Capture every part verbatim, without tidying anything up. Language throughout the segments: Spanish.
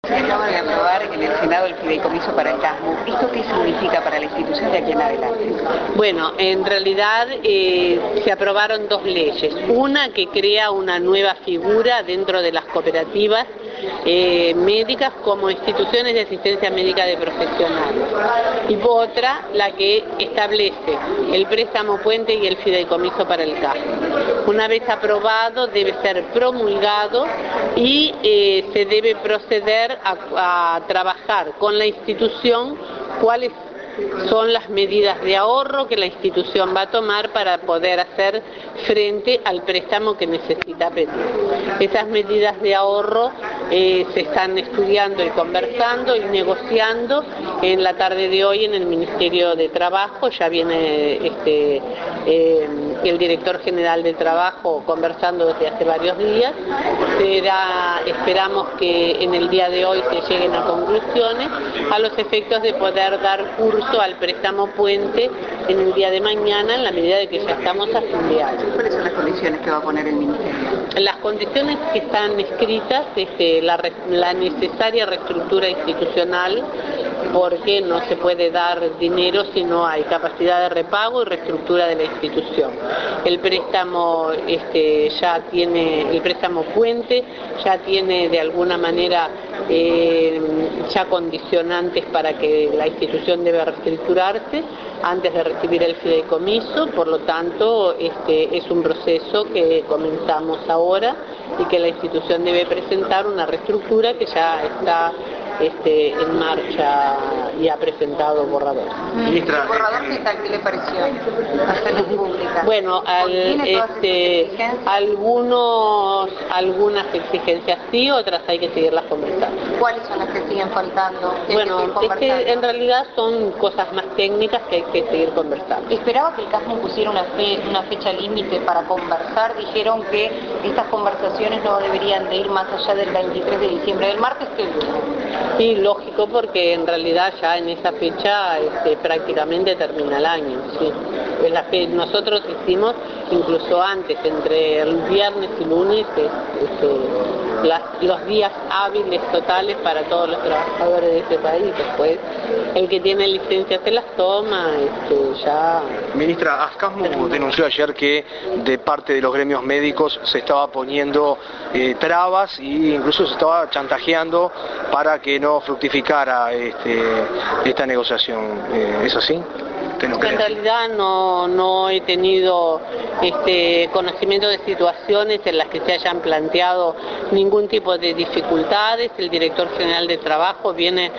Se acaba de aprobar en el Senado el fideicomiso para el CASMU. ¿Esto qué significa para la institución de aquí en adelante? Bueno, en realidad eh, se aprobaron dos leyes. Una que crea una nueva figura dentro de las cooperativas eh, médicas como instituciones de asistencia médica de profesionales. Y otra, la que establece el préstamo puente y el fideicomiso para el CASMU. Una vez aprobado debe ser promulgado y eh, se debe proceder a, a trabajar con la institución cuáles son las medidas de ahorro que la institución va a tomar para poder hacer frente al préstamo que necesita pedir. Esas medidas de ahorro eh, se están estudiando y conversando y negociando en la tarde de hoy en el Ministerio de Trabajo. Ya viene este, eh, el director general de Trabajo conversando desde hace varios días. Será, esperamos que en el día de hoy se lleguen a conclusiones a los efectos de poder dar curso al préstamo puente en el día de mañana, en la medida de que ya estamos a fin de año. ¿Cuáles son las condiciones que va a poner el Ministerio? Las condiciones que están escritas, este, la, la necesaria reestructura institucional, porque no se puede dar dinero si no hay capacidad de repago y reestructura de la institución. El préstamo este, ya tiene, el préstamo puente ya tiene de alguna manera eh, ya condicionantes para que la institución debe reestructurarse antes de recibir el fideicomiso, por lo tanto este, es un proceso que comenzamos ahora y que la institución debe presentar una reestructura que ya está Este, en marcha y ha presentado borrador. Ministra, ¿el borrador qué tal? ¿Qué le pareció? Hacerlo pública. Bueno, al, este, algunos, algunas exigencias sí, otras hay que seguirlas conversando. ¿Cuáles son las que siguen faltando? Bueno, es que en realidad son cosas más técnicas que hay que seguir conversando. ¿Esperaba que el CASMU pusiera una, fe, una fecha límite para conversar? Dijeron que estas conversaciones no deberían de ir más allá del veintitrés de diciembre, del martes que viene. Sí, lógico, porque en realidad ya en esa fecha este, prácticamente termina el año. Sí. La fe, nosotros hicimos incluso antes, entre el viernes y lunes, este, las, los días hábiles totales para todos los trabajadores de este país. Después, el que tiene licencia se las toma, este, ya... Ministra, ASCASMU denunció ayer que de parte de los gremios médicos se estaba poniendo eh, trabas e incluso se estaba chantajeando para que no fructificara este, esta negociación. Eh, ¿Es así? En realidad no, no he tenido este, conocimiento de situaciones en las que se hayan planteado ningún tipo de dificultades. El director general de Trabajo viene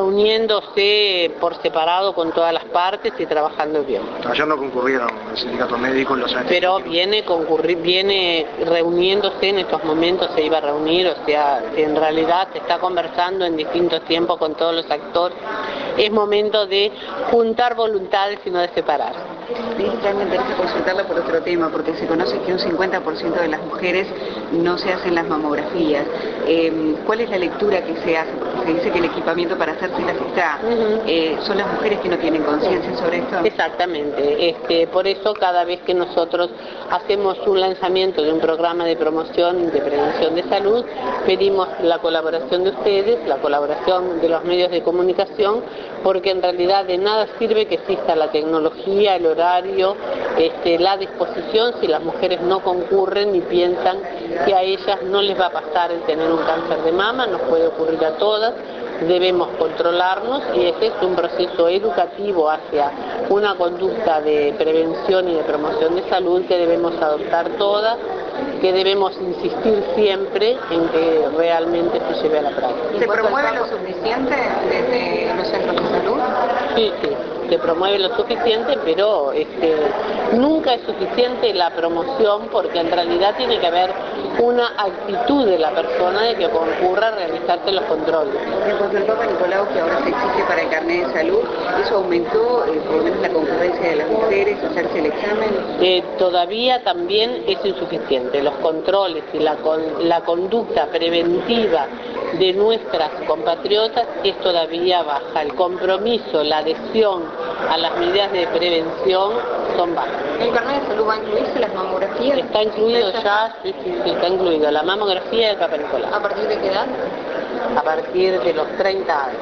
reuniéndose por separado con todas las partes y trabajando bien. Ayer no concurrieron el sindicato médico y los Pero viene, concurrir, viene reuniéndose en estos momentos, se iba a reunir, o sea, en realidad se está conversando en distintos tiempos con todos los actores. Es momento de juntar voluntades y no de separar. Ministra, me interesa consultarla por otro tema, porque se conoce que un cincuenta por ciento de las mujeres no se hacen las mamografías. Eh, ¿Cuál es la lectura que se hace? Porque se dice que el equipamiento para hacérselas está. Uh-huh. eh, ¿Son las mujeres que no tienen conciencia sobre esto? Exactamente. Este, por eso cada vez que nosotros hacemos un lanzamiento de un programa de promoción de prevención de salud, pedimos la colaboración de ustedes, la colaboración de los medios de comunicación, porque en realidad de nada sirve que exista la tecnología, el horario, este, la disposición si las mujeres no concurren y piensan que a ellas no les va a pasar el tener un cáncer de mama, nos puede ocurrir a todas. Debemos controlarnos y ese es un proceso educativo hacia una conducta de prevención y de promoción de salud que debemos adoptar todas, que debemos insistir siempre en que realmente se lleve a la práctica. ¿Se promueve lo suficiente desde los centros de salud? Sí, sí, se promueve lo suficiente, pero este, nunca es suficiente la promoción porque en realidad tiene que haber una actitud de la persona de que concurra a realizarse los controles. En cuanto al Papa Nicolau, que ahora se exige para el carnet de salud, ¿eso aumentó eh, por lo menos la concurrencia de las mujeres, hacerse el examen? Eh, todavía también es insuficiente. Los controles y la, con, la conducta preventiva de nuestras compatriotas es todavía baja. El compromiso, la adhesión a las medidas de prevención son bajas. ¿El carnet de salud va a incluirse las mamografías? Está incluido ya, sí, sí, sí, está incluido la mamografía y el Papa Nicolau. ¿A partir de qué edad? a partir de los treinta años.